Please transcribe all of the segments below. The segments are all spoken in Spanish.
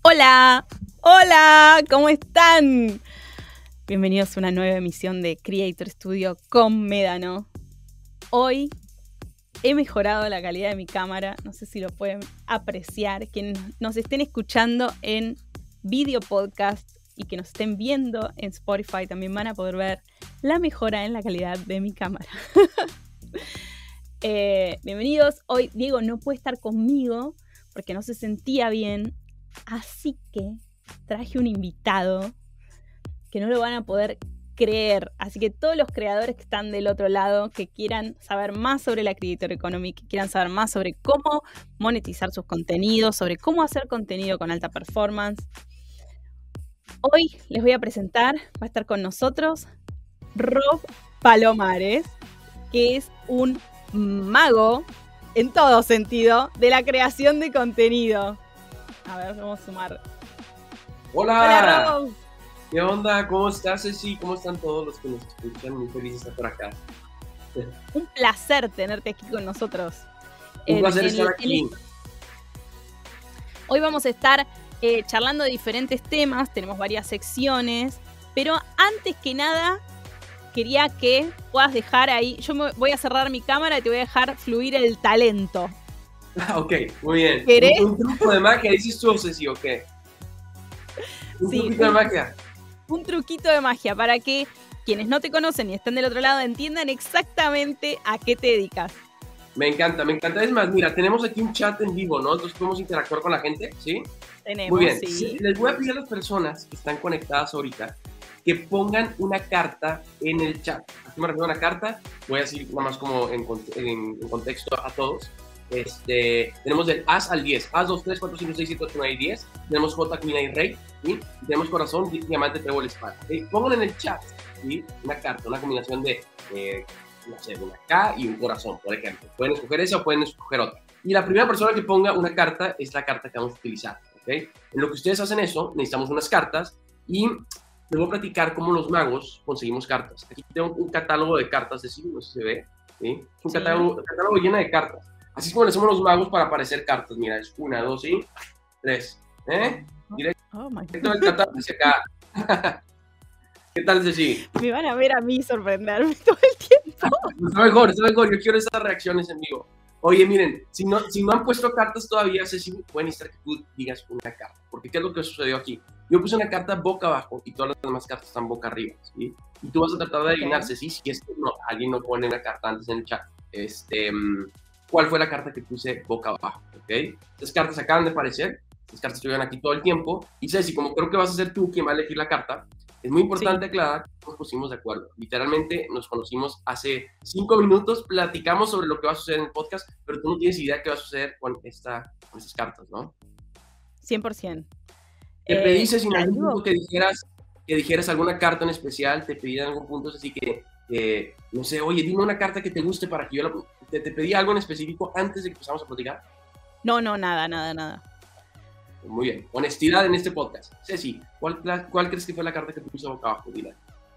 Hola, hola, ¿cómo están? Bienvenidos a una nueva emisión de Creator Studio con Médano. Hoy he mejorado la calidad de mi cámara, no sé si lo pueden apreciar. Quienes nos estén escuchando en video podcast y que nos estén viendo en Spotify también van a poder ver la mejora en la calidad de mi cámara. Bienvenidos. Hoy Diego no puede estar conmigo porque no se sentía bien, así que traje un invitado que no lo van a poder creer. Así que todos los creadores que están del otro lado, que quieran saber más sobre la Creator Economy, que quieran saber más sobre cómo monetizar sus contenidos, sobre cómo hacer contenido con alta performance, hoy les voy a presentar, va a estar con nosotros Rob Palomares, que es un mago en todo sentido de la creación de contenido. A ver, vamos a sumar. Hola. Hola, Rob. ¿Qué onda? ¿Cómo estás, Ceci? ¿Cómo están todos los que nos escuchan? Muy feliz de estar por acá. Un placer tenerte aquí con nosotros. Un placer estar aquí. Hoy vamos a estar charlando de diferentes temas, tenemos varias secciones, pero antes que nada quería que puedas dejar ahí, yo voy a cerrar mi cámara y te voy a dejar fluir el talento. Ok, muy bien. ¿Querés? ¿Un truco de magia dices tú, Ceci, o qué? ¿Un truquito de magia? Un truquito de magia para que quienes no te conocen y están del otro lado entiendan exactamente a qué te dedicas. Me encanta. Es más, mira, tenemos aquí un chat en vivo, ¿no? Entonces podemos interactuar con la gente, ¿sí? Tenemos, muy bien. sí. Les voy a pedir a las personas que están conectadas ahorita que pongan una carta en el chat. ¿A qué me refiero a una carta? Voy a decir nada más como en contexto a todos. Tenemos del As al 10. As 2, 3, 4, 5, 6, 7, 8, 9 y 10. Tenemos J, Queen y Rey. ¿Sí? Tenemos Corazón, Diamante, Trébol, Espada. Pongan en el chat, ¿sí? Una carta, una combinación de, no sé, una K y un corazón, por ejemplo. Pueden escoger esa o pueden escoger otra. Y la primera persona que ponga una carta es la carta que vamos a utilizar. ¿Okay? En lo que ustedes hacen eso, necesitamos unas cartas y les voy a platicar cómo los magos conseguimos cartas. Aquí tengo un catálogo de cartas de signos, no sé si se ve. ¿Sí? Es un catálogo lleno de cartas. Así es como le hacemos los magos para aparecer cartas. Mira, es 1, 2 y 3. Directo del catálogo hacia acá. ¿Qué tal, Ceci? Me van a ver a mí sorprenderme todo el tiempo. Está mejor. Yo quiero esas reacciones en vivo. Oye, miren, si no han puesto cartas todavía, Ceci, pueden necesitar que tú digas una carta. Porque ¿qué es lo que sucedió aquí? Yo puse una carta boca abajo y todas las demás cartas están boca arriba, ¿sí? Y tú vas a tratar de adivinar, Ceci, si es que alguien no pone una carta antes en el chat. ¿Cuál fue la carta que puse boca abajo? ¿Okay? Estas cartas acaban de aparecer. Estas cartas estuvieron aquí todo el tiempo. Y Ceci, como creo que vas a ser tú quien va a elegir la carta, es muy importante aclarar que nos pusimos de acuerdo. Literalmente nos conocimos hace 5 minutos, platicamos sobre lo que va a suceder en el podcast, pero tú no tienes idea qué va a suceder con estas cartas, ¿no? 100%. Te pedí, Ceci, en algún punto que dijeras alguna carta en especial, te pedí en algún punto, así que no sé, oye, dime una carta que te guste para que yo te pedí algo en específico antes de que empezamos a platicar. No, nada. Muy bien, honestidad en este podcast. Ceci, ¿cuál crees que fue la carta que puso boca abajo? Dile.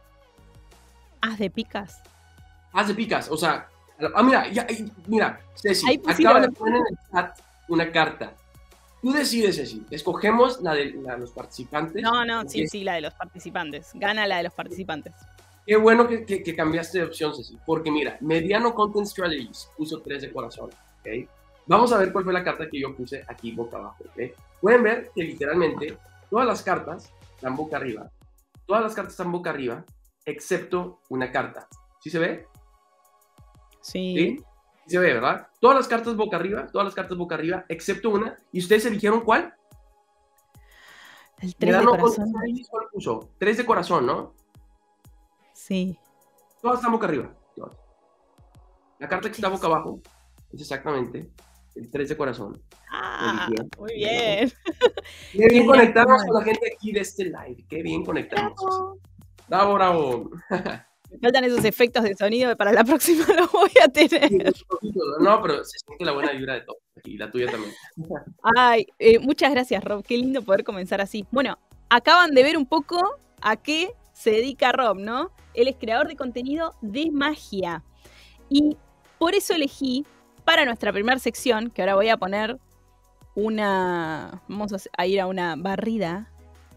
As de picas. As de picas, o sea, mira, Ceci, acaba de poner en el chat una carta. Tú decides, Ceci, escogemos la de los participantes. No, sí, la de los participantes. Gana la de los participantes. Qué bueno que cambiaste de opción, Ceci, porque mira, Mediano Content Strategies puso 3 de corazón, ¿ok? Vamos a ver cuál fue la carta que yo puse aquí boca abajo, ¿ok? Pueden ver que literalmente todas las cartas están boca arriba. Todas las cartas están boca arriba, excepto una carta. ¿Sí se ve? Sí. ¿Sí? Se ve, ¿verdad? Todas las cartas boca arriba, excepto una. ¿Y ustedes eligieron cuál? El 3 de corazón. ¿Cuál puso? 3 de corazón, ¿no? Sí. Todas están boca arriba. Todas. La carta que está boca abajo es exactamente el 3 de corazón. Muy bien. Qué bien conectarnos con la gente aquí de este live. Qué bien conectarnos. Bravo. Me faltan esos efectos de sonido, para la próxima los voy a tener. No, pero se siente la buena vibra de todos. Y la tuya también. Ay, muchas gracias, Rob. Qué lindo poder comenzar así. Bueno, acaban de ver un poco a qué se dedica Rob, ¿no? Él es creador de contenido de magia. Y por eso elegí para nuestra primera sección, que ahora voy a poner vamos a ir a una barrida.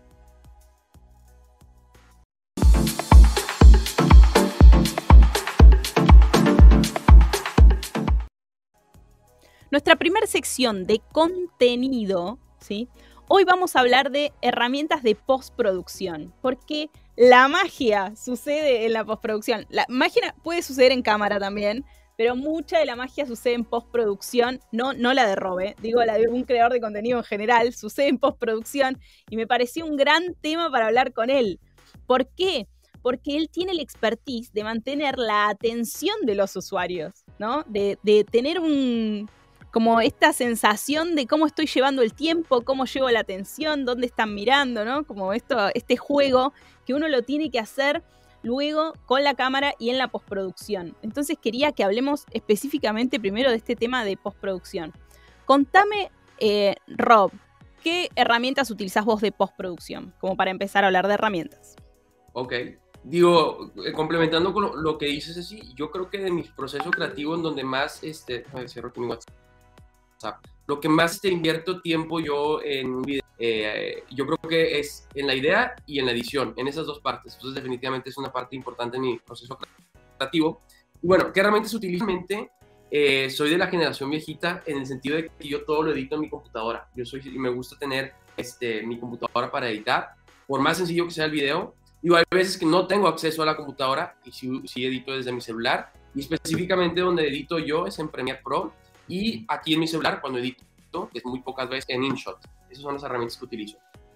Nuestra primera sección de contenido, ¿sí? Hoy vamos a hablar de herramientas de postproducción, porque la magia sucede en la postproducción. La magia puede suceder en cámara también, pero mucha de la magia sucede en postproducción, no la de Robe, digo la de un creador de contenido en general, sucede en postproducción, y me pareció un gran tema para hablar con él. ¿Por qué? Porque él tiene la expertise de mantener la atención de los usuarios, ¿no? De tener como esta sensación de cómo estoy llevando el tiempo, cómo llevo la atención, dónde están mirando, ¿no? Como este juego que uno lo tiene que hacer luego con la cámara y en la postproducción. Entonces quería que hablemos específicamente primero de este tema de postproducción. Contame, Rob, ¿qué herramientas utilizás vos de postproducción? Como para empezar a hablar de herramientas. Ok. Digo, complementando con lo que dices, así, yo creo que de mis procesos creativos en donde más, cierro aquí mi WhatsApp. Lo que más invierto tiempo yo en un video, yo creo que es en la idea y en la edición, en esas dos partes. Entonces definitivamente es una parte importante en mi proceso creativo. Y bueno, ¿qué herramientas utilizo? Soy de la generación viejita en el sentido de que yo todo lo edito en mi computadora. Y me gusta tener mi computadora para editar, por más sencillo que sea el video. Digo, hay veces que no tengo acceso a la computadora y sí edito desde mi celular. Y específicamente donde edito yo es en Premiere Pro. Y aquí en mi celular, cuando edito, que es muy pocas veces, en InShot. Esas son las herramientas que utilizo.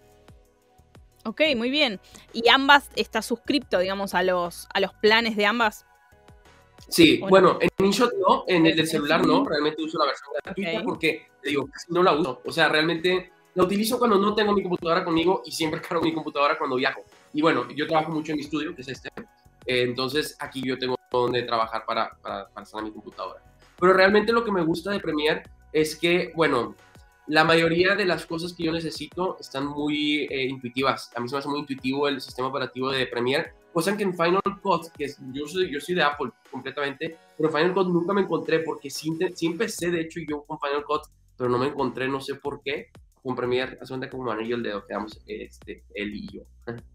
Ok, muy bien. ¿Y ambas está suscripto, digamos, a los planes de ambas? Sí, bueno, en InShot no, en el del celular no. Realmente uso la versión gratuita porque, te digo, casi no la uso. O sea, realmente la utilizo cuando no tengo mi computadora conmigo y siempre cargo mi computadora cuando viajo. Y bueno, yo trabajo mucho en mi estudio, que es entonces aquí yo tengo donde trabajar para estar en mi computadora. Pero realmente lo que me gusta de Premiere es que, bueno, la mayoría de las cosas que yo necesito están muy intuitivas. A mí se me hace muy intuitivo el sistema operativo de Premiere, cosa que en Final Cut, yo soy de Apple completamente, pero en Final Cut nunca me encontré porque sí empecé, de hecho, yo con Final Cut, pero no me encontré, no sé por qué, con Premiere, hace cuenta como anillo el dedo, quedamos él y yo.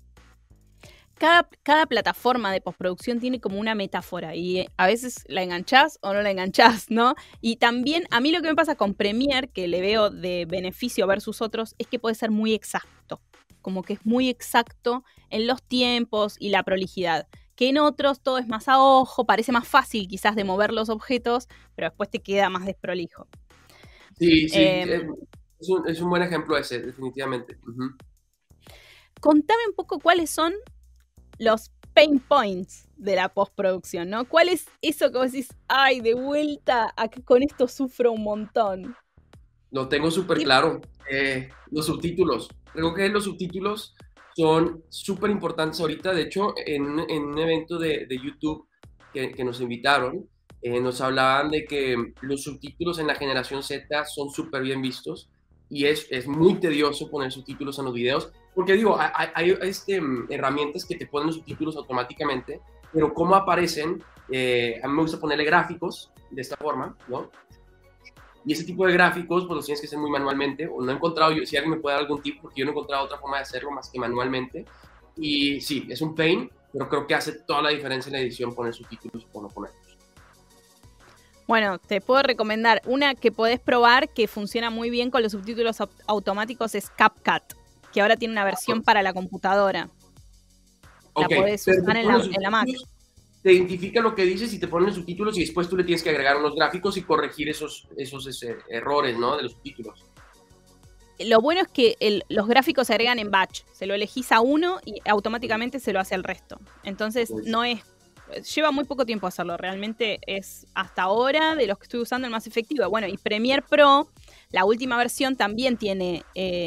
Cada plataforma de postproducción tiene como una metáfora y a veces la enganchás o no la enganchás, ¿no? Y también a mí lo que me pasa con Premiere, que le veo de beneficio versus otros, es que puede ser muy exacto. Como que es muy exacto en los tiempos y la prolijidad. Que en otros todo es más a ojo, parece más fácil quizás de mover los objetos, pero después te queda más desprolijo. Sí, es un buen ejemplo ese, definitivamente. Uh-huh. Contame un poco cuáles son los pain points de la postproducción, ¿no? ¿Cuál es eso que vos decís, ay, de vuelta, con esto sufro un montón? Lo tengo súper claro. Los subtítulos. Creo que los subtítulos son súper importantes ahorita. De hecho, en un evento de YouTube que nos invitaron, nos hablaban de que los subtítulos en la generación Z son súper bien vistos y es muy tedioso poner subtítulos en los videos, porque digo, hay herramientas que te ponen los subtítulos automáticamente, pero cómo aparecen, a mí me gusta ponerle gráficos de esta forma, ¿no? Y ese tipo de gráficos, pues los tienes que hacer muy manualmente, o no he encontrado, si alguien me puede dar algún tip, porque yo no he encontrado otra forma de hacerlo más que manualmente, y sí, es un pain, pero creo que hace toda la diferencia en la edición poner subtítulos o no ponerlos. Bueno, te puedo recomendar una que podés probar que funciona muy bien con los subtítulos automáticos, es CapCut, que ahora tiene una versión para la computadora. La podés usar en la Mac. Te identifica lo que dices y te ponen los subtítulos y después tú le tienes que agregar unos gráficos y corregir esos errores, ¿no? De los subtítulos. Lo bueno es que los gráficos se agregan en batch. Se lo elegís a uno y automáticamente se lo hace al resto. Entonces lleva muy poco tiempo hacerlo. Realmente es hasta ahora de los que estoy usando el más efectivo. Bueno, y Premiere Pro, la última versión, también tiene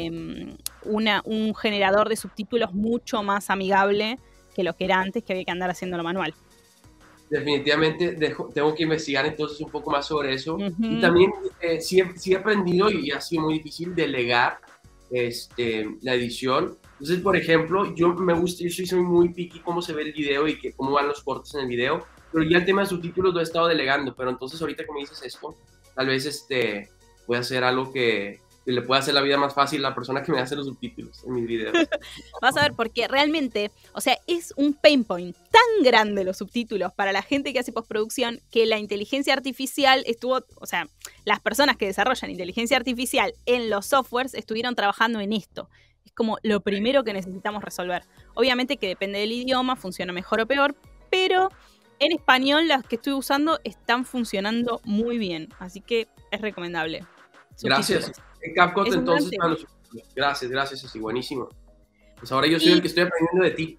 un generador de subtítulos mucho más amigable que lo que era antes, que había que andar haciéndolo manual. Definitivamente tengo que investigar entonces un poco más sobre eso. Uh-huh. Y también sí he aprendido y ha sido muy difícil delegar la edición. Entonces, por ejemplo, yo soy muy picky cómo se ve el video y cómo van los cortes en el video, pero ya el tema de subtítulos lo he estado delegando, pero entonces ahorita que me dices esto, tal vez voy a hacer algo que que le pueda hacer la vida más fácil a la persona que me hace los subtítulos en mis videos. Vas a ver, porque realmente, o sea, es un pain point tan grande los subtítulos para la gente que hace postproducción que la inteligencia artificial estuvo, o sea, las personas que desarrollan inteligencia artificial en los softwares estuvieron trabajando en esto. Es como lo primero que necesitamos resolver. Obviamente que depende del idioma, funciona mejor o peor, pero en español las que estoy usando están funcionando muy bien, así que es recomendable. Gracias. En CapCut entonces para los subtítulos. Gracias, sí, buenísimo. Pues ahora yo soy el que estoy aprendiendo de ti.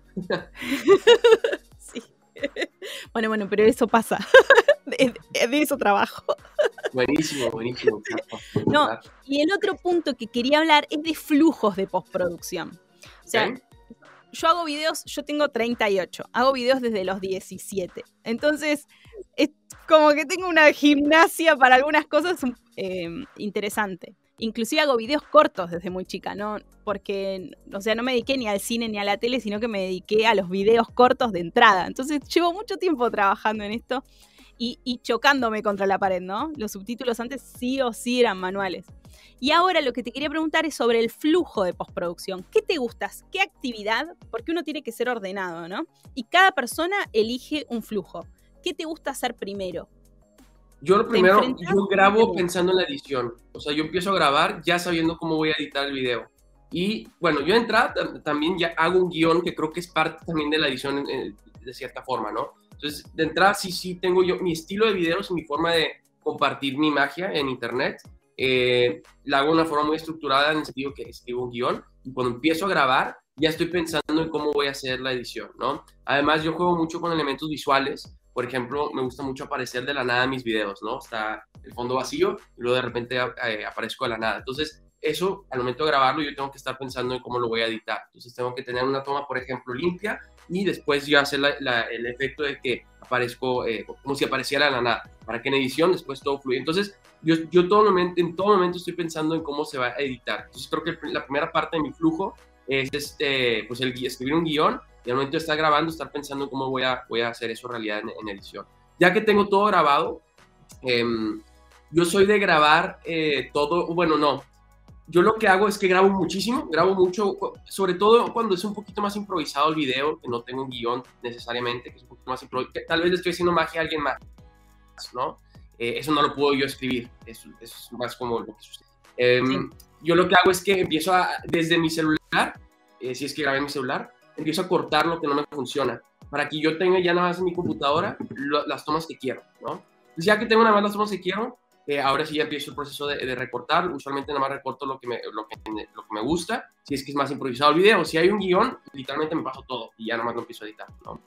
Sí. Bueno, pero eso pasa. De eso trabajo. Buenísimo. No, y el otro punto que quería hablar es de flujos de postproducción. O sea, yo hago videos, yo tengo 38, hago videos desde los 17. Entonces, es como que tengo una gimnasia para algunas cosas interesante. Inclusive hago videos cortos desde muy chica, ¿no? Porque, o sea, no me dediqué ni al cine ni a la tele, sino que me dediqué a los videos cortos de entrada. Entonces, llevo mucho tiempo trabajando en esto y chocándome contra la pared, ¿no? Los subtítulos antes sí o sí eran manuales. Y ahora lo que te quería preguntar es sobre el flujo de postproducción. ¿Qué te gustas? ¿Qué actividad? Porque uno tiene que ser ordenado, ¿no? Y cada persona elige un flujo. ¿Qué te gusta hacer primero? Yo lo primero, yo grabo pensando en la edición. O sea, yo empiezo a grabar ya sabiendo cómo voy a editar el video. Y bueno, yo de entrada también ya hago un guión que creo que es parte también de la edición de cierta forma, ¿no? Entonces, de entrada sí tengo yo mi estilo de videos y mi forma de compartir mi magia en internet. La hago de una forma muy estructurada en el sentido que escribo un guión y cuando empiezo a grabar ya estoy pensando en cómo voy a hacer la edición, ¿no? Además, yo juego mucho con elementos visuales. Por ejemplo, me gusta mucho aparecer de la nada en mis videos, ¿no? Está el fondo vacío y luego de repente aparezco de la nada. Entonces, eso, al momento de grabarlo, yo tengo que estar pensando en cómo lo voy a editar. Entonces, tengo que tener una toma, por ejemplo, limpia y después yo hacer el efecto de que aparezco como si apareciera de la nada, para que en edición después todo fluya. Entonces, yo en todo momento estoy pensando en cómo se va a editar. Entonces, creo que la primera parte de mi flujo es pues escribir un guión y al momento de estar grabando, estar pensando en cómo voy a hacer eso realidad en edición. Ya que tengo todo grabado, yo soy de grabar todo, bueno, no. Yo lo que hago es que grabo mucho, sobre todo cuando es un poquito más improvisado el video, que no tengo un guión necesariamente, que es un poquito más improvisado, tal vez le estoy haciendo magia a alguien más, ¿no? Eso no lo puedo yo escribir, eso es más como lo que sucede. Sí. Yo lo que hago es que empiezo desde mi celular, si es que grabé en mi celular, empiezo a cortar lo que no me funciona, para que yo tenga ya nada más en mi computadora las tomas que quiero, ¿no? Entonces ya que tengo nada más las tomas que quiero, ahora sí ya empiezo el proceso de recortar. Usualmente nada más recorto lo que me gusta, si es que es más improvisado el video. Si hay un guión, literalmente me paso todo y ya nada más lo empiezo a editar, ¿no?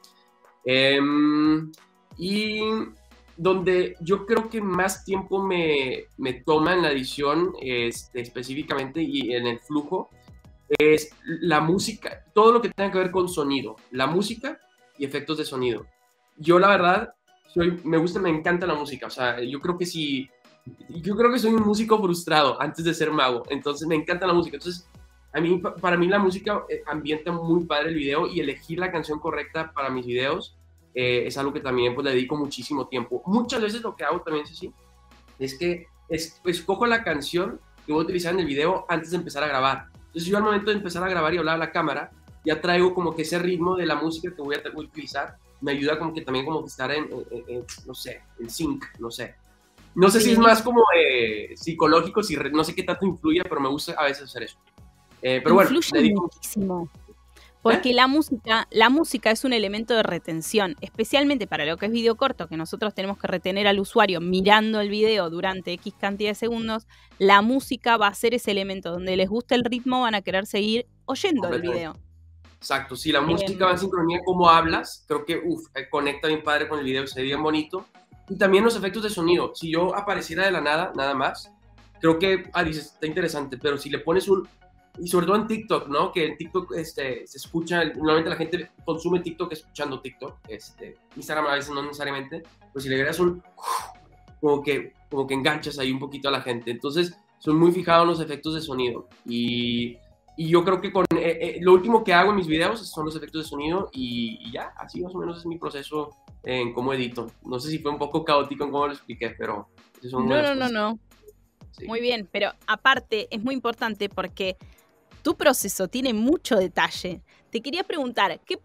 Y donde yo creo que más tiempo me toma en la edición específicamente y en el flujo es la música, todo lo que tenga que ver con sonido, la música y efectos de sonido. Yo la verdad me encanta la música, o sea, yo creo que soy un músico frustrado antes de ser mago, entonces me encanta la música. Entonces, para mí la música ambienta muy padre el video y elegir la canción correcta para mis videos es algo que también pues le dedico muchísimo tiempo. Muchas veces lo que hago también es que escojo la canción que voy a utilizar en el video antes de empezar a grabar. Entonces yo al momento de empezar a grabar y hablar a la cámara, ya traigo como que ese ritmo de la música que voy a utilizar, me ayuda como que también como que estar no sé, en sync, no sé. No sé si es más como psicológico, no sé qué tanto influye, pero me gusta a veces hacer eso. Pero bueno, influye muchísimo. Porque la música es un elemento de retención, especialmente para lo que es video corto, que nosotros tenemos que retener al usuario mirando el video durante X cantidad de segundos. La música va a ser ese elemento donde les gusta el ritmo, van a querer seguir oyendo el video. Exacto, sí, la música va en sincronía como hablas, creo que conecta bien padre con el video, se ve bien bonito. Y también los efectos de sonido, si yo apareciera de la nada más, creo que, dices, está interesante, pero si le pones y sobre todo en TikTok, ¿no? Que en TikTok se escucha, normalmente la gente consume TikTok escuchando TikTok, Instagram a veces no necesariamente, pero si le agregas como que enganchas ahí un poquito a la gente. Entonces, soy muy fijado en los efectos de sonido y yo creo que lo último que hago en mis videos son los efectos de sonido y ya, así más o menos es mi proceso en cómo edito. No sé si fue un poco caótico en cómo lo expliqué, pero... No. Sí. Muy bien, pero aparte es muy importante porque tu proceso tiene mucho detalle. Te quería preguntar, ¿qué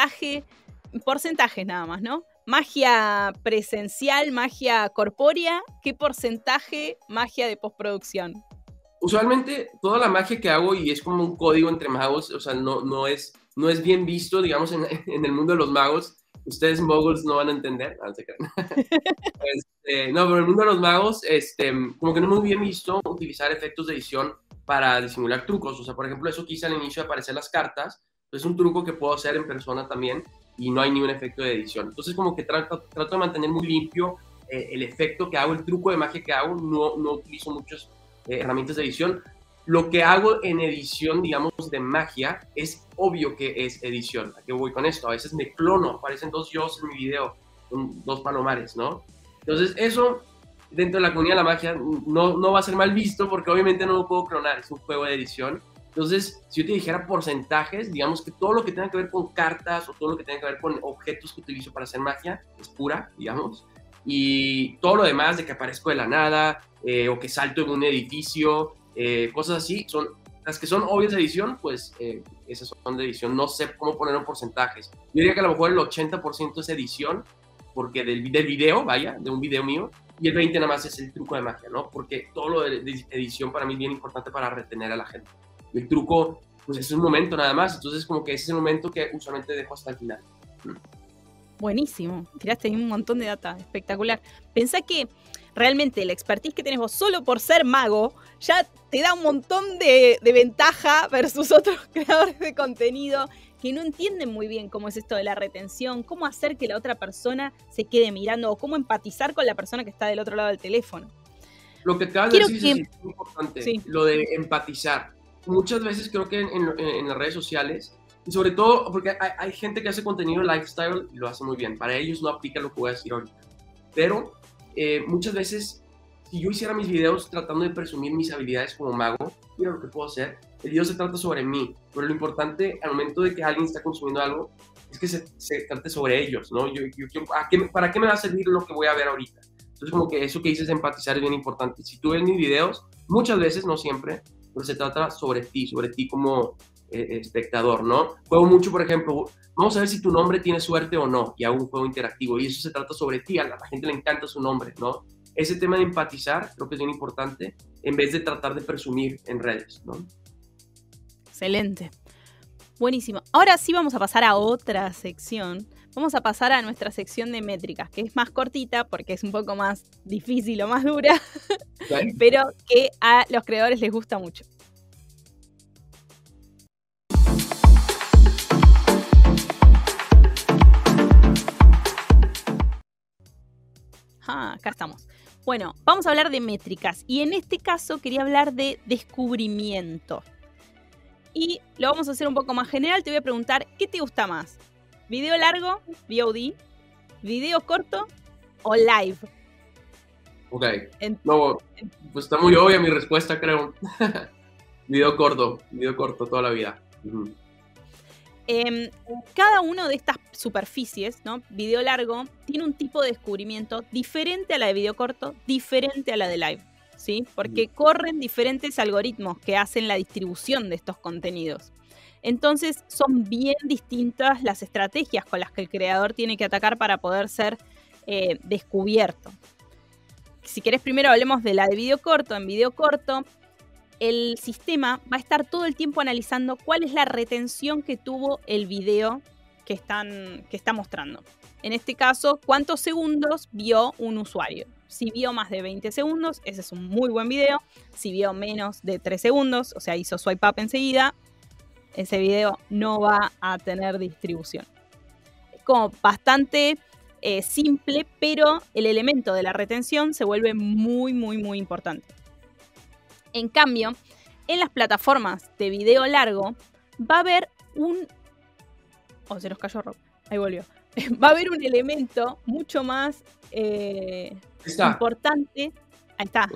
porcentajes nada más, ¿no? Magia presencial, magia corpórea, ¿qué porcentaje magia de postproducción? Usualmente toda la magia que hago, y es como un código entre magos, o sea, no es bien visto, digamos, en el mundo de los magos. Ustedes moguls no van a entender, no se crean. No, pero en el mundo de los magos, como que no es muy bien visto utilizar efectos de edición para disimular trucos. O sea, por ejemplo, eso que hice al inicio de aparecer las cartas, es un truco que puedo hacer en persona también y no hay ni un efecto de edición. Entonces, como que trato de mantener muy limpio el efecto que hago, el truco de magia que hago. No utilizo muchas herramientas de edición. Lo que hago en edición, digamos, de magia, es obvio que es edición. ¿A qué voy con esto? A veces me clono, aparecen dos yo en mi video, con dos palomares, ¿no? Entonces, eso dentro de la comunidad de la magia no va a ser mal visto porque obviamente no lo puedo clonar, es un juego de edición. Entonces, si yo te dijera porcentajes, digamos que todo lo que tenga que ver con cartas o todo lo que tenga que ver con objetos que utilizo para hacer magia es pura, digamos. Y todo lo demás de que aparezco de la nada o que salto en un edificio, cosas así, son las que son obvias de edición, pues esas son de edición. No sé cómo ponerlo en porcentajes. Yo diría que a lo mejor el 80% es edición, porque del video, vaya, de un video mío, y el 20% nada más es el truco de magia, ¿no? Porque todo lo de edición para mí es bien importante para retener a la gente. Y el truco, pues es un momento nada más, entonces como que ese es el momento que usualmente dejo hasta el final. Buenísimo, tiraste ahí un montón de data, espectacular. Pensá que realmente la expertise que tenés vos solo por ser mago ya te da un montón de ventaja versus otros creadores de contenido que no entienden muy bien cómo es esto de la retención, cómo hacer que la otra persona se quede mirando o cómo empatizar con la persona que está del otro lado del teléfono. Lo que acabas de decir es muy importante, sí. Lo de empatizar. Muchas veces creo que en las redes sociales, y sobre todo porque hay gente que hace contenido lifestyle y lo hace muy bien. Para ellos no aplica lo que voy a decir ahorita. Pero muchas veces, si yo hiciera mis videos tratando de presumir mis habilidades como mago, mira lo que puedo hacer, el video se trata sobre mí. Pero lo importante al momento de que alguien está consumiendo algo es que se trate sobre ellos, ¿no? ¿Para qué me va a servir lo que voy a ver ahorita? Entonces, como que eso que dices de empatizar es bien importante. Si tú ves mis videos, muchas veces, no siempre, pero se trata sobre ti como espectador, ¿no? Juego mucho, por ejemplo, vamos a ver si tu nombre tiene suerte o no, y hago un juego interactivo, y eso se trata sobre ti, a la gente le encanta su nombre, ¿no? Ese tema de empatizar creo que es bien importante, en vez de tratar de presumir en redes, ¿no? Excelente. Buenísimo. Ahora sí vamos a pasar a otra sección. Vamos a pasar a nuestra sección de métricas, que es más cortita porque es un poco más difícil o más dura, ¿sí? Pero que a los creadores les gusta mucho. Acá estamos. Bueno, vamos a hablar de métricas y en este caso quería hablar de descubrimiento. Y lo vamos a hacer un poco más general. Te voy a preguntar, ¿qué te gusta más? ¿Video largo, VOD, video corto o live? Ok. No, pues está muy obvia mi respuesta, creo. Video corto toda la vida. Uh-huh. Cada una de estas superficies, ¿no? Video largo, tiene un tipo de descubrimiento diferente a la de video corto, diferente a la de live, ¿sí? Porque corren diferentes algoritmos que hacen la distribución de estos contenidos. Entonces son bien distintas las estrategias con las que el creador tiene que atacar para poder ser descubierto. Si querés, primero hablemos de la de video corto. En video corto, el sistema va a estar todo el tiempo analizando cuál es la retención que tuvo el video que está mostrando. En este caso, cuántos segundos vio un usuario. Si vio más de 20 segundos, ese es un muy buen video. Si vio menos de 3 segundos, o sea, hizo swipe up enseguida, ese video no va a tener distribución. Es como bastante simple, pero el elemento de la retención se vuelve muy, muy, muy importante. En cambio, en las plataformas de video largo va a haber se nos cayó Rob. Ahí volvió. Va a haber un elemento mucho más importante. Ahí está.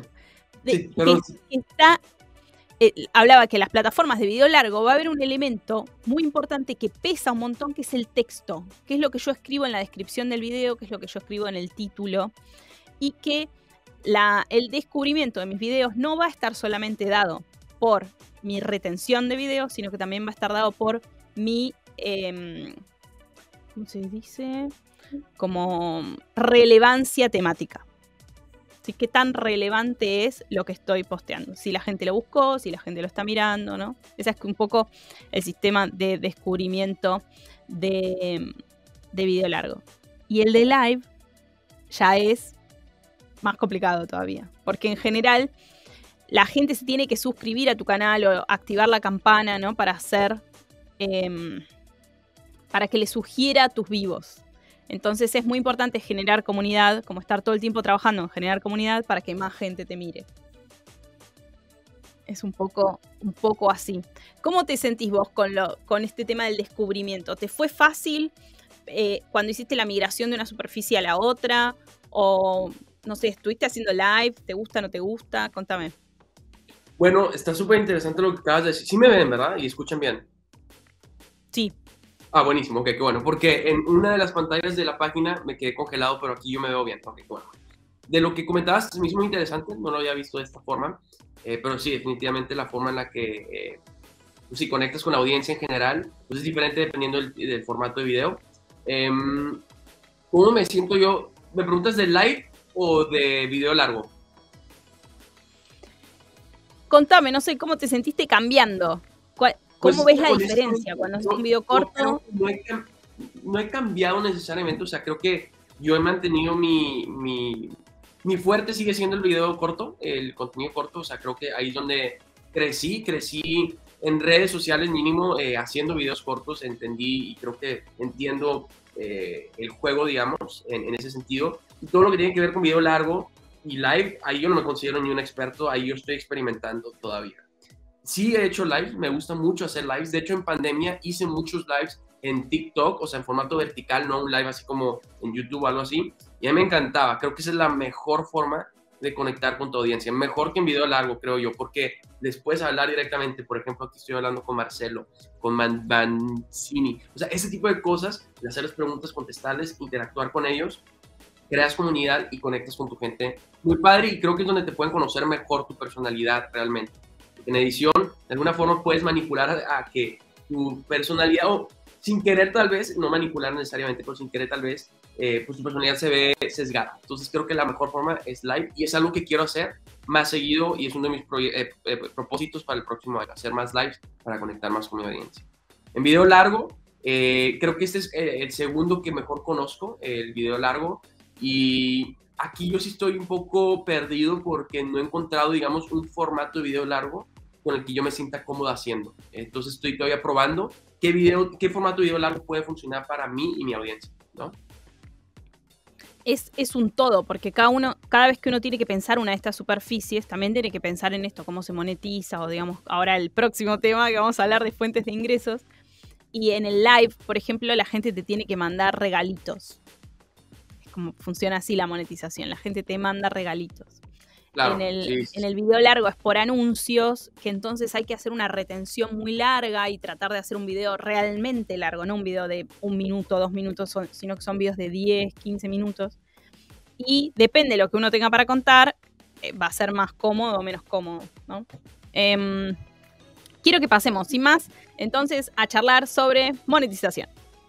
Hablaba que en las plataformas de video largo va a haber un elemento muy importante que pesa un montón, que es el texto, que es lo que yo escribo en la descripción del video, que es lo que yo escribo en el título, y que el descubrimiento de mis videos no va a estar solamente dado por mi retención de videos, sino que también va a estar dado por mi, ¿cómo se dice? Como relevancia temática. Así que tan relevante es lo que estoy posteando. Si la gente lo buscó, si la gente lo está mirando, ¿no? Ese es un poco el sistema de descubrimiento de video largo. Y el de live ya es más complicado todavía. Porque en general la gente se tiene que suscribir a tu canal o activar la campana, ¿no? Para hacer... para que le sugiera tus vivos. Entonces es muy importante generar comunidad, como estar todo el tiempo trabajando en generar comunidad para que más gente te mire. Es un poco así. ¿Cómo te sentís vos con este tema del descubrimiento? ¿Te fue fácil cuando hiciste la migración de una superficie a la otra? O, no sé, ¿estuviste haciendo live? ¿Te gusta, no te gusta? Contame. Bueno, está súper interesante lo que acabas de decir. Sí me ven, ¿verdad? Y escuchan bien. Sí. Ah, buenísimo, ok, qué bueno. Porque en una de las pantallas de la página me quedé congelado, pero aquí yo me veo bien. Ok, qué bueno. De lo que comentabas, es muy interesante, no lo había visto de esta forma, pero sí, definitivamente la forma en la que si conectas con la audiencia en general, pues es diferente dependiendo del formato de video. ¿Cómo me siento yo? ¿Me preguntas de live o de video largo? Contame, no sé, ¿cómo te sentiste cambiando? ¿Cómo ves la diferencia cuando es un video corto? No he cambiado necesariamente, o sea, creo que yo he mantenido mi fuerte sigue siendo el video corto, el contenido corto, o sea, creo que ahí es donde crecí en redes sociales mínimo haciendo videos cortos, entendí y creo que entiendo el juego, digamos, en ese sentido. Y todo lo que tiene que ver con video largo y live, ahí yo no me considero ni un experto, ahí yo estoy experimentando todavía. Sí he hecho lives, me gusta mucho hacer lives, de hecho en pandemia hice muchos lives en TikTok, o sea, en formato vertical, no un live así como en YouTube o algo así, y a mí me encantaba, creo que esa es la mejor forma de conectar con tu audiencia, mejor que en video largo, creo yo, porque después hablar directamente, por ejemplo, aquí estoy hablando con Marcelo, con Mancini, o sea, ese tipo de cosas, de hacerles preguntas, contestarles, interactuar con ellos, creas comunidad y conectas con tu gente muy padre, y creo que es donde te pueden conocer mejor tu personalidad realmente. En edición, de alguna forma puedes manipular a que tu personalidad, o sin querer tal vez, no manipular necesariamente, pero sin querer tal vez, pues tu personalidad se ve sesgada. Entonces creo que la mejor forma es live y es algo que quiero hacer más seguido y es uno de mis propósitos para el próximo año, hacer más lives para conectar más con mi audiencia. En video largo, creo que este es el segundo que mejor conozco, el video largo, y aquí yo sí estoy un poco perdido porque no he encontrado, digamos, un formato de video largo con el que yo me sienta cómodo haciendo. Entonces estoy todavía probando qué formato de video largo puede funcionar para mí y mi audiencia, ¿no? Es un todo, porque cada vez que uno tiene que pensar una de estas superficies, también tiene que pensar en esto, cómo se monetiza, o digamos, ahora el próximo tema que vamos a hablar de fuentes de ingresos. Y en el live, por ejemplo, la gente te tiene que mandar regalitos. Es como funciona así la monetización, la gente te manda regalitos. Claro, en el video largo es por anuncios, que entonces hay que hacer una retención muy larga y tratar de hacer un video realmente largo, no un video de 1 minuto, 2 minutos, sino que son videos de 10, 15 minutos. Y depende de lo que uno tenga para contar, va a ser más cómodo o menos cómodo, ¿no? Quiero que pasemos, sin más, entonces, a charlar sobre monetización.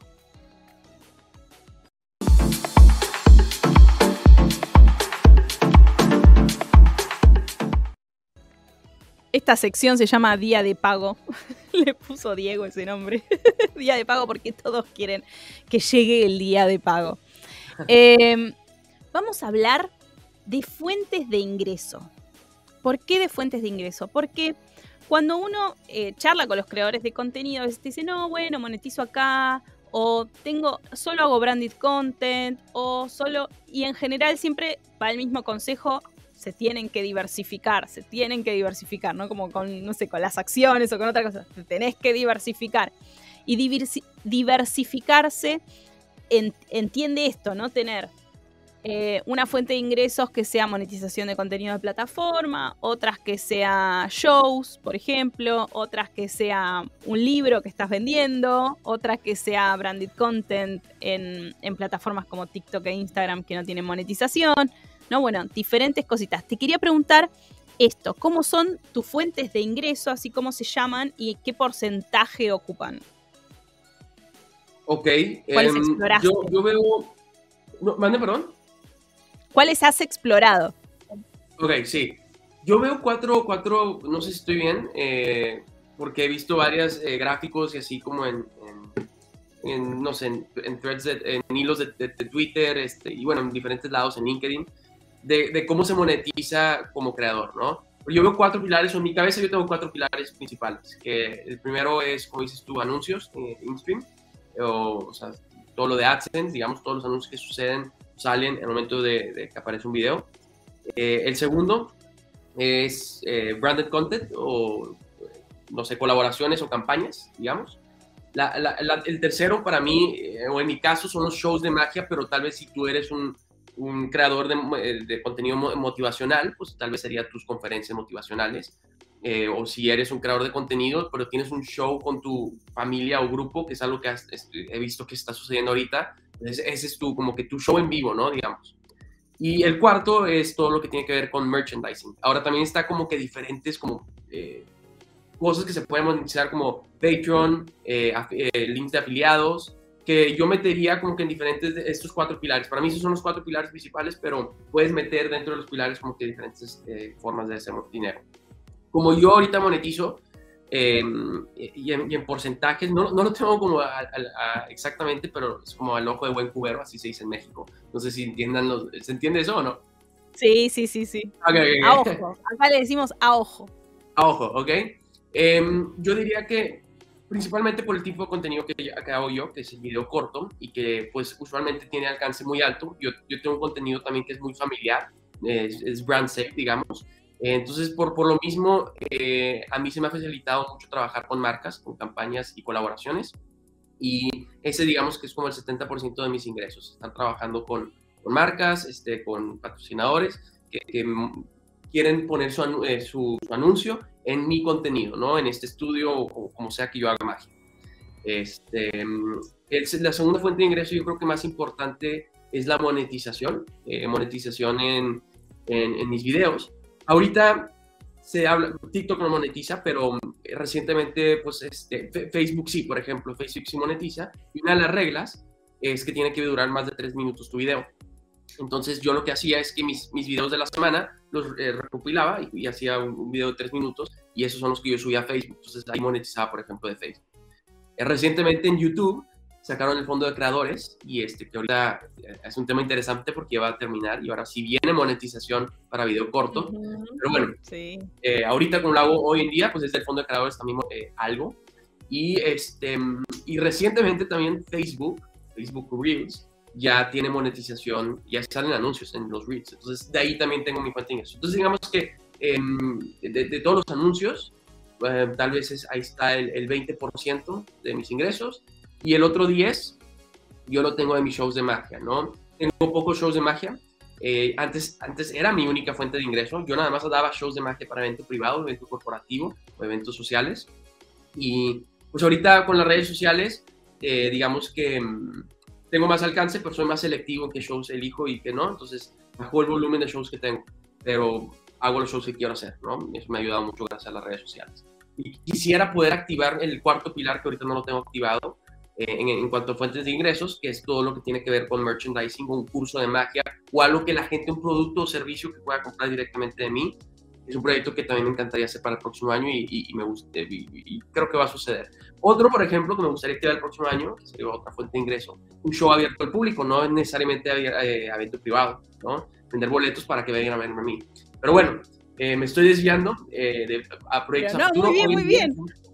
Esta sección se llama Día de Pago. Le puso Diego ese nombre. Día de Pago porque todos quieren que llegue el día de pago. Vamos a hablar de fuentes de ingreso. ¿Por qué de fuentes de ingreso? Porque cuando uno charla con los creadores de contenido, a veces te dice, no, bueno, monetizo acá, o solo hago branded content, o solo... Y en general siempre va el mismo consejo: se tienen que diversificar, ¿no? Como con, no sé, con las acciones o con otra cosa. Te tenés que diversificar. Y diversificarse entiende esto, ¿no? Tener una fuente de ingresos que sea monetización de contenido de plataforma, otras que sea shows, por ejemplo, otras que sea un libro que estás vendiendo, otras que sea branded content en plataformas como TikTok e Instagram que no tienen monetización. ¿no? Bueno, diferentes cositas. Te quería preguntar esto, ¿cómo son tus fuentes de ingreso, así como se llaman, y qué porcentaje ocupan? Ok, ¿Cuáles exploraste? yo veo... No, ¿mande, perdón? ¿Cuáles has explorado? Ok, sí. Yo veo cuatro, no sé si estoy bien, porque he visto varios gráficos y así como no sé, en threads, en hilos de Twitter, y bueno, en diferentes lados, en LinkedIn, de cómo se monetiza como creador, ¿no? Yo veo 4 pilares, en mi cabeza yo tengo 4 pilares principales, que el primero es, como dices tú, anuncios, in-stream, o sea, todo lo de AdSense, digamos, todos los anuncios que suceden, salen en el momento de que aparece un video. El segundo es branded content o, no sé, colaboraciones o campañas, digamos. El tercero para mí, o en mi caso, son los shows de magia, pero tal vez si tú eres un creador de contenido motivacional, pues tal vez serían tus conferencias motivacionales. O si eres un creador de contenido, pero tienes un show con tu familia o grupo, que es algo que he visto que está sucediendo ahorita, ese es como que tu show en vivo, ¿no? Digamos. Y el cuarto es todo lo que tiene que ver con merchandising. Ahora también está como que diferentes como cosas que se pueden monetizar como Patreon, links de afiliados, que yo metería como que en diferentes de estos 4 pilares. Para mí esos son los 4 pilares principales, pero puedes meter dentro de los pilares como que diferentes formas de hacer dinero. Como yo ahorita monetizo, y en porcentajes, no lo tengo como exactamente, pero es como al ojo de buen cubero, así se dice en México. No sé si ¿se entiende eso o no? Sí. Okay. A ojo, acá le decimos a ojo. A ojo, ok. Yo diría que principalmente por el tipo de contenido que hago yo, que es el video corto y que pues usualmente tiene alcance muy alto. Yo tengo un contenido también que es muy familiar, es brand safe, digamos. Entonces, por lo mismo, a mí se me ha facilitado mucho trabajar con marcas, con campañas y colaboraciones. Y ese, digamos, que es como el 70% de mis ingresos. Están trabajando con marcas, con patrocinadores que quieren poner su anuncio en mi contenido, ¿no? En este estudio o como sea que yo haga magia. La segunda fuente de ingreso, yo creo que más importante es la monetización. Monetización en mis videos. Ahorita se habla, TikTok no monetiza, pero recientemente, pues, Facebook sí, por ejemplo, Facebook sí monetiza. Y una de las reglas es que tiene que durar más de 3 minutos tu video. Entonces, yo lo que hacía es que mis videos de la semana los recopilaba y hacía un video de 3 minutos, y esos son los que yo subía a Facebook. Entonces, ahí monetizaba, por ejemplo, de Facebook. Recientemente en YouTube sacaron el fondo de creadores y que ahorita es un tema interesante porque va a terminar y ahora sí viene monetización para video corto. Pero bueno, sí. Ahorita como lo hago hoy en día, pues desde el fondo de creadores también algo. Y recientemente también Facebook Reels ya tiene monetización, ya salen anuncios en los Reels. Entonces de ahí también tengo mi fuente de ingresos. Entonces digamos que de todos los anuncios, tal vez ahí está el 20% de mis ingresos, y el otro 10% yo lo tengo de mis shows de magia, ¿no? Tengo pocos shows de magia. Antes era mi única fuente de ingreso. Yo nada más daba shows de magia para evento privado, evento corporativo o eventos sociales. Y pues ahorita con las redes sociales, digamos que tengo más alcance, pero soy más selectivo en qué shows elijo y qué no. Entonces bajo el volumen de shows que tengo, pero hago los shows que quiero hacer, ¿no? Eso me ha ayudado mucho gracias a las redes sociales. Y quisiera poder activar el cuarto pilar, que ahorita no lo tengo activado, en cuanto a fuentes de ingresos, que es todo lo que tiene que ver con merchandising, un curso de magia o algo que la gente, un producto o servicio que pueda comprar directamente de mí. Es un proyecto que también me encantaría hacer para el próximo año y me gusta, y creo que va a suceder. Otro, por ejemplo, que me gustaría activar el próximo año, que sería otra fuente de ingreso, un show abierto al público, no necesariamente evento privado, ¿no? Vender boletos para que vengan a verme a mí. Pero bueno, me estoy desviando a proyectos a futuro. Muy bien.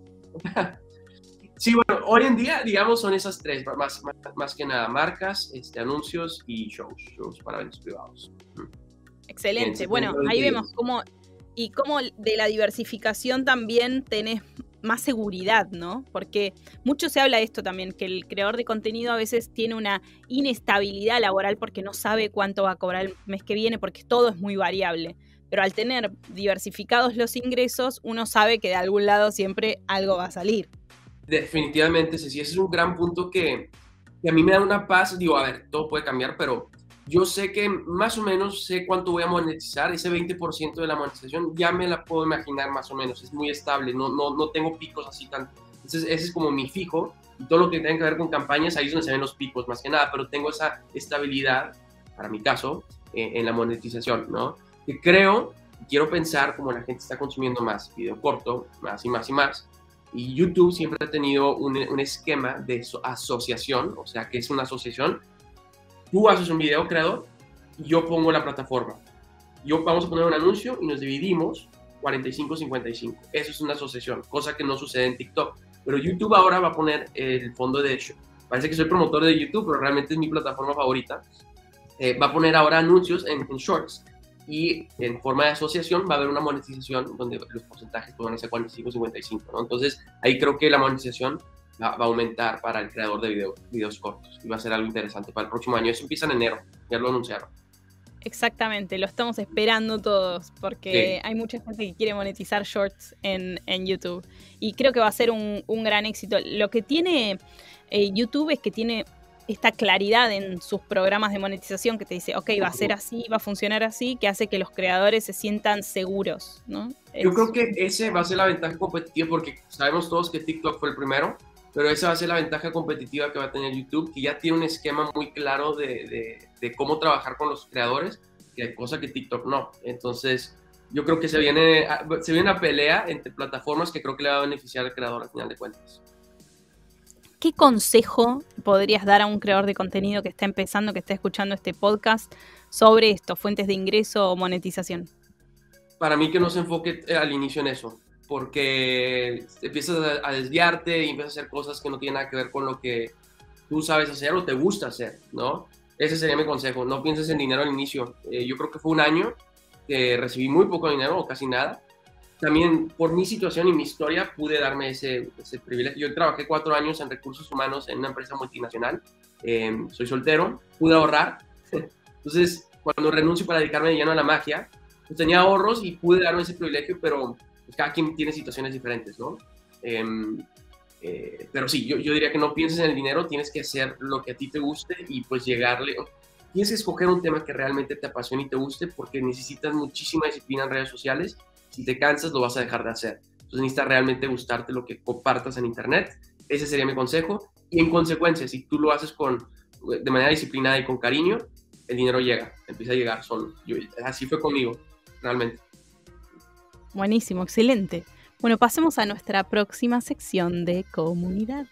Sí, bueno, hoy en día, digamos, son esas 3, más que nada, marcas, anuncios y shows para eventos privados. Excelente. Bueno, ahí vemos cómo de la diversificación también tenés más seguridad, ¿no? Porque mucho se habla de esto también, que el creador de contenido a veces tiene una inestabilidad laboral porque no sabe cuánto va a cobrar el mes que viene, porque todo es muy variable. Pero al tener diversificados los ingresos, uno sabe que de algún lado siempre algo va a salir. Definitivamente, sí, ese es un gran punto que a mí me da una paz. Digo, a ver, todo puede cambiar, pero yo sé que más o menos sé cuánto voy a monetizar, ese 20% de la monetización ya me la puedo imaginar más o menos, es muy estable, no tengo picos así tan... Entonces ese es como mi fijo, y todo lo que tenga que ver con campañas, ahí es donde se ven los picos más que nada, pero tengo esa estabilidad, para mi caso, en la monetización, ¿no? Que creo, quiero pensar como la gente está consumiendo más video corto, más y más y más, y YouTube siempre ha tenido un esquema de asociación, o sea, que es una asociación. Tú haces un video, creador, y yo pongo la plataforma. Vamos a poner un anuncio y nos dividimos 45-55. Eso es una asociación, cosa que no sucede en TikTok. Pero YouTube ahora va a poner el fondo de hecho. Parece que soy promotor de YouTube, pero realmente es mi plataforma favorita. Va a poner ahora anuncios en Shorts. Y en forma de asociación va a haber una monetización donde los porcentajes van a ser 45-55, ¿no? Entonces, ahí creo que la monetización va a aumentar para el creador de videos cortos y va a ser algo interesante para el próximo año. Eso empieza en enero, ya lo anunciaron. Exactamente, lo estamos esperando todos porque hay mucha gente que quiere monetizar shorts en YouTube y creo que va a ser un gran éxito. Lo que tiene YouTube es que tiene esta claridad en sus programas de monetización que te dice, ok, va a ser así, va a funcionar así, que hace que los creadores se sientan seguros, ¿no? Yo creo que ese va a ser la ventaja competitiva porque sabemos todos que TikTok fue el primero, pero esa va a ser la ventaja competitiva que va a tener YouTube, que ya tiene un esquema muy claro de cómo trabajar con los creadores, que cosa que TikTok no. Entonces, yo creo que se viene una pelea entre plataformas que creo que le va a beneficiar al creador al final de cuentas. ¿Qué consejo podrías dar a un creador de contenido que está empezando, que está escuchando este podcast, sobre esto, fuentes de ingreso o monetización? Para mí que no se enfoque al inicio en eso, porque empiezas a desviarte y empiezas a hacer cosas que no tienen nada que ver con lo que tú sabes hacer o te gusta hacer, ¿no? Ese sería mi consejo, no pienses en dinero al inicio. Yo creo que fue un año que recibí muy poco dinero o casi nada. También por mi situación y mi historia pude darme ese privilegio. Yo trabajé 4 años en recursos humanos en una empresa multinacional. Soy soltero, pude ahorrar. Entonces, cuando renuncio para dedicarme de lleno a la magia, pues tenía ahorros y pude darme ese privilegio, pero pues, cada quien tiene situaciones diferentes, ¿no? Pero sí, yo diría que no pienses en el dinero, tienes que hacer lo que a ti te guste y pues llegarle. Tienes que escoger un tema que realmente te apasione y te guste porque necesitas muchísima disciplina en redes sociales. Si te cansas, lo vas a dejar de hacer. Entonces necesitas realmente gustarte lo que compartas en internet. Ese sería mi consejo. Y en consecuencia, si tú lo haces de manera disciplinada y con cariño, el dinero llega, empieza a llegar solo. Así fue conmigo, realmente. Buenísimo, excelente. Bueno, pasemos a nuestra próxima sección de comunidad.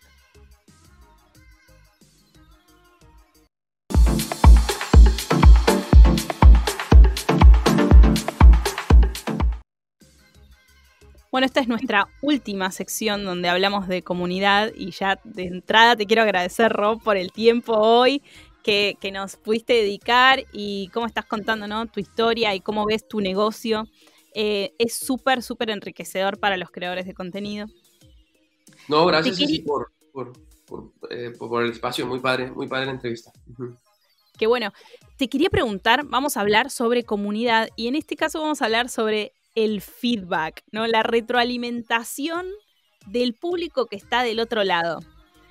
Bueno, esta es nuestra última sección donde hablamos de comunidad y ya de entrada te quiero agradecer, Rob, por el tiempo hoy que nos pudiste dedicar y cómo estás contando, ¿no?, tu historia y cómo ves tu negocio. Es súper, súper enriquecedor para los creadores de contenido. No, gracias Ceci, por el espacio, muy padre la entrevista. Uh-huh. Que bueno, te quería preguntar, vamos a hablar sobre comunidad y en este caso vamos a hablar sobre el feedback, ¿no? La retroalimentación del público que está del otro lado.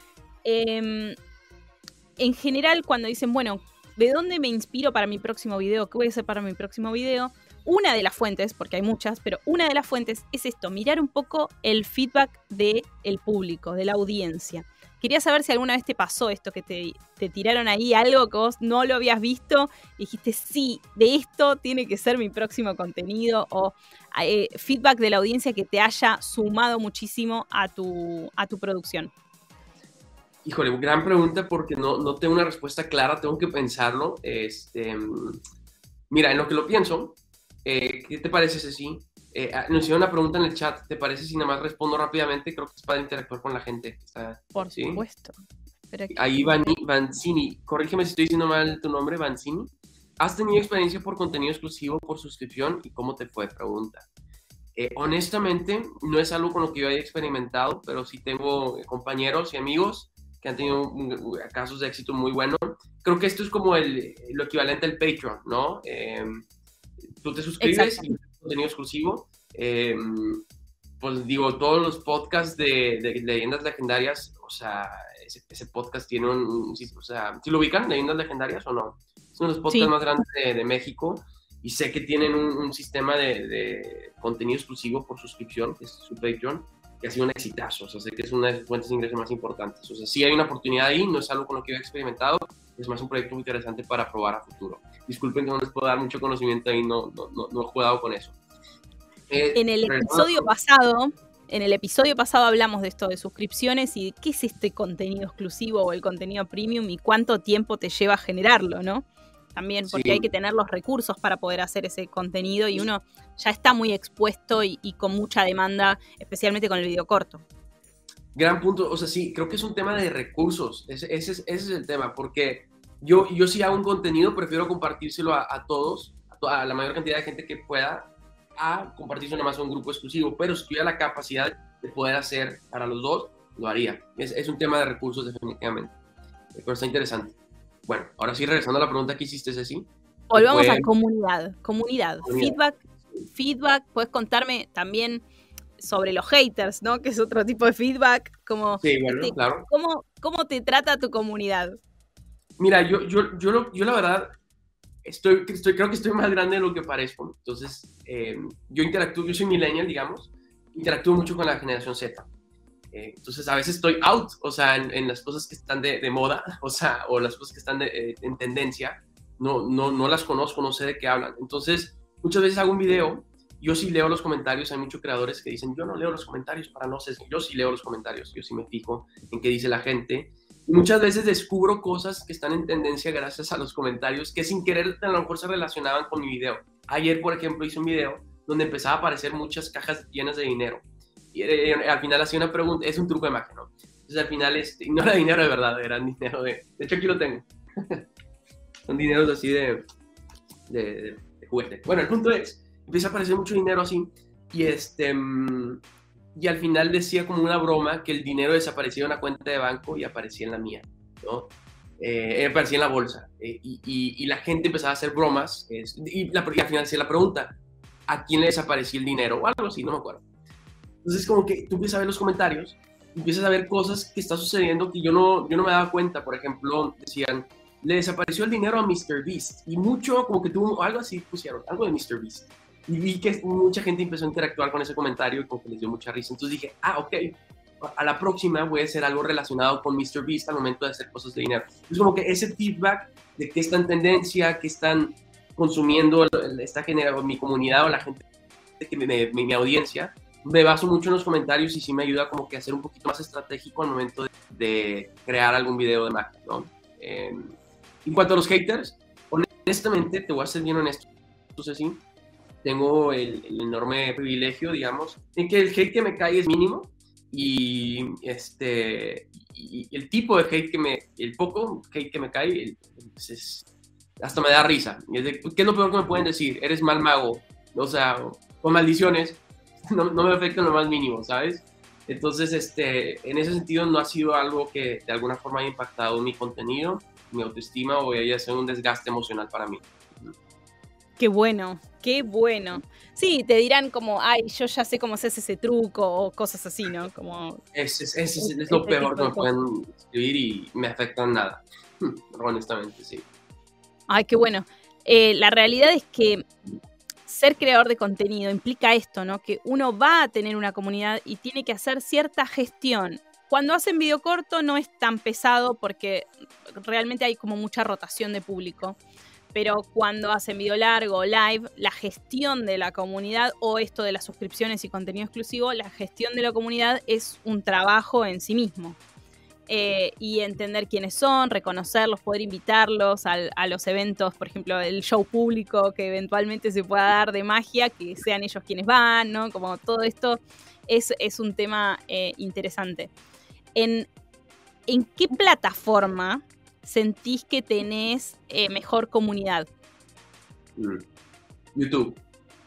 En general, cuando dicen, bueno, ¿de dónde me inspiro para mi próximo video? ¿Qué voy a hacer para mi próximo video? Una de las fuentes, porque hay muchas, pero una de las fuentes es esto, mirar un poco el feedback del público, de la audiencia. Quería saber si alguna vez te pasó esto, que te tiraron ahí algo que vos no lo habías visto y dijiste, sí, de esto tiene que ser mi próximo contenido, o feedback de la audiencia que te haya sumado muchísimo a tu producción. Híjole, gran pregunta porque no tengo una respuesta clara, tengo que pensarlo. Mira, en lo que lo pienso, ¿qué te parece, Ceci? Nos hicieron una pregunta en el chat, ¿te parece si nada más respondo rápidamente? Creo que es para interactuar con la gente. Por supuesto. Ahí Vanzini, corrígeme si estoy diciendo mal tu nombre, Vanzini. ¿Has tenido experiencia por contenido exclusivo, por suscripción? ¿Y cómo te fue? Pregunta. Honestamente, no es algo con lo que yo haya experimentado, pero sí tengo compañeros y amigos que han tenido casos de éxito muy buenos. Creo que esto es como lo equivalente al Patreon, ¿no? Tú te suscribes y contenido exclusivo. Pues digo, todos los podcasts de leyendas legendarias, o sea, ese podcast tiene o sea, ¿sí lo ubican, leyendas legendarias o no? es uno de los podcasts más grandes de México, y sé que tienen un sistema de contenido exclusivo por suscripción, que es su Patreon, que ha sido un exitazo. O sea, sé que es una de sus fuentes de ingresos más importantes. O sea, sí hay una oportunidad ahí, no es algo con lo que he experimentado, es más un proyecto muy interesante para probar a futuro. Disculpen que no les puedo dar mucho conocimiento ahí, no he jugado con eso. En el episodio pasado hablamos de esto de suscripciones y de qué es este contenido exclusivo o el contenido premium y cuánto tiempo te lleva a generarlo, ¿no? También porque hay que tener los recursos para poder hacer ese contenido y uno ya está muy expuesto y con mucha demanda, especialmente con el video corto. Gran punto, o sea, sí, creo que es un tema de recursos, ese es el tema, porque yo si hago un contenido, prefiero compartírselo a todos, a la mayor cantidad de gente que pueda, a compartírselo nada más a un grupo exclusivo, pero si tuviera la capacidad de poder hacer para los dos, lo haría. Es un tema de recursos definitivamente, pero está interesante. Bueno, ahora sí, regresando a la pregunta que hiciste, Ceci. Volvamos a comunidad. Feedback, puedes contarme también sobre los haters, ¿no? Que es otro tipo de feedback, como sí, bueno, claro. ¿Cómo te trata tu comunidad? Mira, yo la verdad creo que estoy más grande de lo que parezco. Entonces, yo soy millennial, digamos, interactúo mucho con la generación Z. Entonces, a veces estoy out, o sea, en las cosas que están de moda, o sea, o las cosas que están en tendencia, no las conozco, no sé de qué hablan. Entonces, muchas veces hago un video, yo sí leo los comentarios, hay muchos creadores que dicen, yo no leo los comentarios para no sé, yo sí leo los comentarios, yo sí me fijo en qué dice la gente. Y muchas veces descubro cosas que están en tendencia gracias a los comentarios, que sin querer a lo mejor se relacionaban con mi video. Ayer, por ejemplo, hice un video donde empezaba a aparecer muchas cajas llenas de dinero. Y al final hacía una pregunta, es un truco de magia, ¿no? Entonces al final no era dinero de verdad, era dinero de hecho aquí lo tengo. Son dineros así de juguete. Bueno, el punto es, empieza a aparecer mucho dinero así y al final decía como una broma que el dinero desaparecía de una cuenta de banco y aparecía en la mía, ¿no? Aparecía en la bolsa y la gente empezaba a hacer bromas y al final hacía la pregunta, ¿a quién le desapareció el dinero? O algo así, no me acuerdo. Entonces como que tú empiezas a ver los comentarios, empiezas a ver cosas que están sucediendo que yo no me daba cuenta. Por ejemplo, decían, le desapareció el dinero a MrBeast. Y mucho, como que tuvo algo así, pusieron, algo de MrBeast. Y vi que mucha gente empezó a interactuar con ese comentario y como que les dio mucha risa. Entonces dije, ok, a la próxima voy a hacer algo relacionado con MrBeast al momento de hacer cosas de dinero. Es como que ese feedback de qué está en tendencia, qué están consumiendo mi comunidad o la gente que mi audiencia, me baso mucho en los comentarios y sí me ayuda como que a ser un poquito más estratégico al momento de crear algún video de magia, ¿no? En cuanto a los haters, honestamente, te voy a ser bien honesto, entonces sí, tengo el enorme privilegio, digamos, en que el hate que me cae es mínimo y el tipo de hate el poco hate que me cae, hasta me da risa. ¿Qué es lo peor que me pueden decir? Eres mal mago, o sea, con maldiciones. No me afecta en lo más mínimo, ¿sabes? Entonces, en ese sentido no ha sido algo que de alguna forma haya impactado mi contenido, mi autoestima o haya sido un desgaste emocional para mí. Qué bueno, qué bueno. Sí, te dirán como, ay, yo ya sé cómo se hace ese truco o cosas así, ¿no? Como es lo peor que me pueden escribir y me afecta en nada, honestamente, sí. Ay, qué bueno. La realidad es que ser creador de contenido implica esto, ¿no? Que uno va a tener una comunidad y tiene que hacer cierta gestión. Cuando hacen video corto no es tan pesado porque realmente hay como mucha rotación de público. Pero cuando hacen video largo o live, la gestión de la comunidad o esto de las suscripciones y contenido exclusivo, la gestión de la comunidad es un trabajo en sí mismo. Y entender quiénes son, reconocerlos, poder invitarlos a los eventos, por ejemplo, el show público que eventualmente se pueda dar de magia, que sean ellos quienes van, ¿no? Como todo esto es un tema interesante. ¿En qué plataforma sentís que tenés mejor comunidad? YouTube.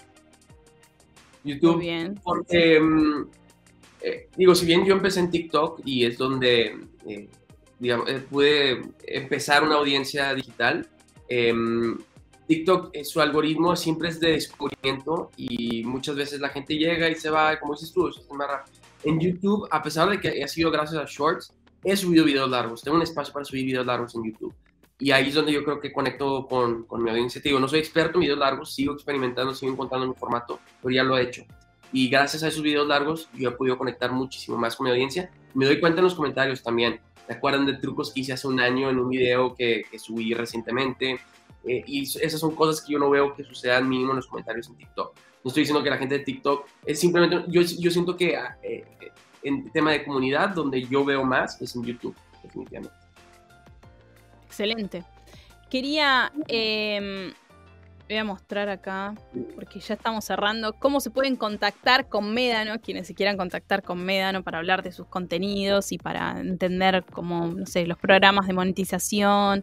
Muy bien. Porque, digo, si bien yo empecé en TikTok y es donde, pude empezar una audiencia digital, TikTok, su algoritmo siempre es de descubrimiento y muchas veces la gente llega y se va, como dices tú, eso es más rápido. En YouTube, a pesar de que ha sido gracias a Shorts, he subido videos largos, tengo un espacio para subir videos largos en YouTube. y ahí es donde yo creo que conecto con mi audiencia. Te digo, no soy experto en videos largos, sigo experimentando, sigo encontrando mi formato, pero ya lo he hecho. Y gracias a esos videos largos, yo he podido conectar muchísimo más con mi audiencia. Me doy cuenta en los comentarios también. ¿Se acuerdan de trucos que hice hace un año en un video que subí recientemente? Y esas son cosas que yo no veo que sucedan mínimo en los comentarios en TikTok. No estoy diciendo que la gente de TikTok es simplemente... Yo siento que en tema de comunidad, donde yo veo más es en YouTube, definitivamente. Excelente. Quería, voy a mostrar acá, porque ya estamos cerrando, cómo se pueden contactar con Médano, quienes se quieran contactar con Médano para hablar de sus contenidos y para entender cómo, no sé, los programas de monetización,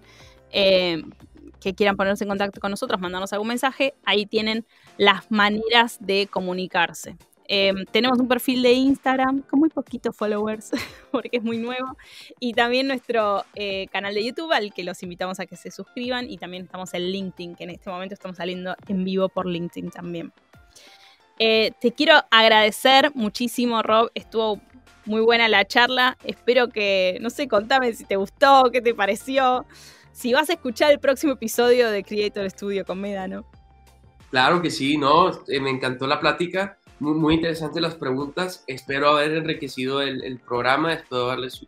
que quieran ponerse en contacto con nosotros, mandarnos algún mensaje. Ahí tienen las maneras de comunicarse. Tenemos un perfil de Instagram con muy poquitos followers porque es muy nuevo, y también nuestro canal de YouTube al que los invitamos a que se suscriban, y también estamos en LinkedIn, que en este momento estamos saliendo en vivo por LinkedIn también. Te quiero agradecer muchísimo, Rob, estuvo muy buena la charla, espero que, no sé, contame si te gustó, qué te pareció, si vas a escuchar el próximo episodio de Creator Studio con Médano. Claro que sí, ¿no? Me encantó la plática. Muy, muy interesantes las preguntas. Espero haber enriquecido el programa. Espero darles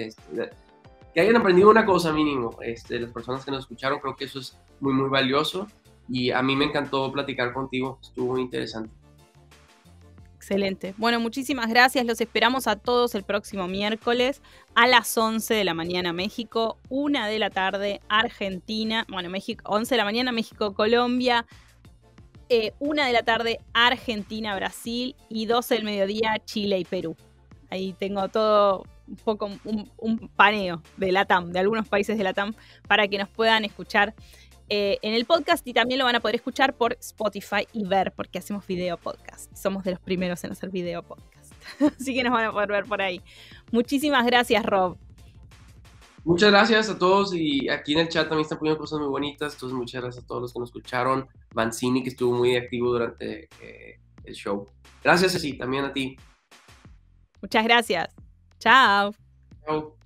que hayan aprendido una cosa mínimo. Las personas que nos escucharon, creo que eso es muy, muy valioso. Y a mí me encantó platicar contigo. Estuvo muy interesante. Excelente. Bueno, muchísimas gracias. Los esperamos a todos el próximo miércoles a las 11 de la mañana México, 1 de la tarde Argentina, bueno, México, 11 de la mañana México, Colombia, 1 de la tarde Argentina, Brasil, y 12 del mediodía Chile y Perú. Ahí tengo todo un poco un paneo de LATAM, de algunos países de LATAM, para que nos puedan escuchar en el podcast, y también lo van a poder escuchar por Spotify y ver, porque hacemos video podcast. Somos de los primeros en hacer video podcast. Así que nos van a poder ver por ahí. Muchísimas gracias, Rob. Muchas gracias a todos, y aquí en el chat también están poniendo cosas muy bonitas. Entonces, muchas gracias a todos los que nos escucharon. Mancini, que estuvo muy activo durante el show. Gracias, Ceci, también a ti. Muchas gracias. Chao. Chao.